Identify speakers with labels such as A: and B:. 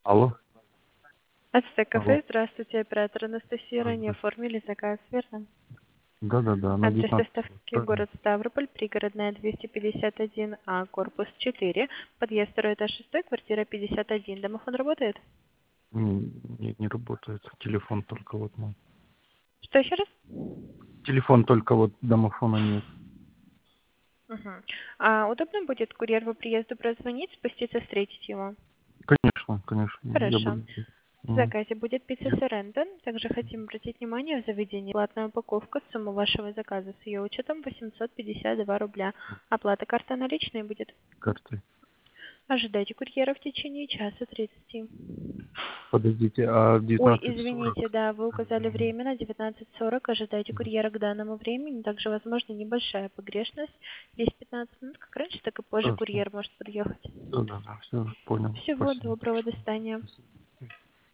A: Алло.
B: Ацтек
A: Алло.
B: кафе, здравствуйте, оператор Анастасия, ранее
A: Здравствуйте.
B: оформили заказ, верно?
A: Да, на
B: Адрес
A: 19.
B: доставки город Ставрополь, пригородная 251А, корпус 4, подъезд 2 этаж 6, квартира 51. Домофон работает?
A: Нет, не работает. Телефон только вот мой.
B: Что еще раз?
A: Телефон только вот домофона нет.
B: Угу. А удобно будет курьер по приезду прозвонить, спуститься, встретить его?
A: Конечно. Я
B: Хорошо.
A: буду.
B: В
A: Мгм.
B: заказе будет пицца Соренто. Также хотим обратить внимание в заведении. Платная упаковка, сумма вашего заказа с ее учетом 852 рубля. Оплата карта наличной будет.
A: Картой.
B: Ожидайте курьера в течение часа 30.
A: Подождите, а в
B: Ой,
A: 19:40?
B: извините, да, вы указали время на 19:40. Ожидайте курьера к данному времени. Также, возможно, небольшая погрешность. 10-15 минут, как раньше, так и позже
A: Хорошо.
B: курьер может подъехать.
A: Да. Все, понял.
B: Всего
A: Спасибо.
B: доброго, до свидания.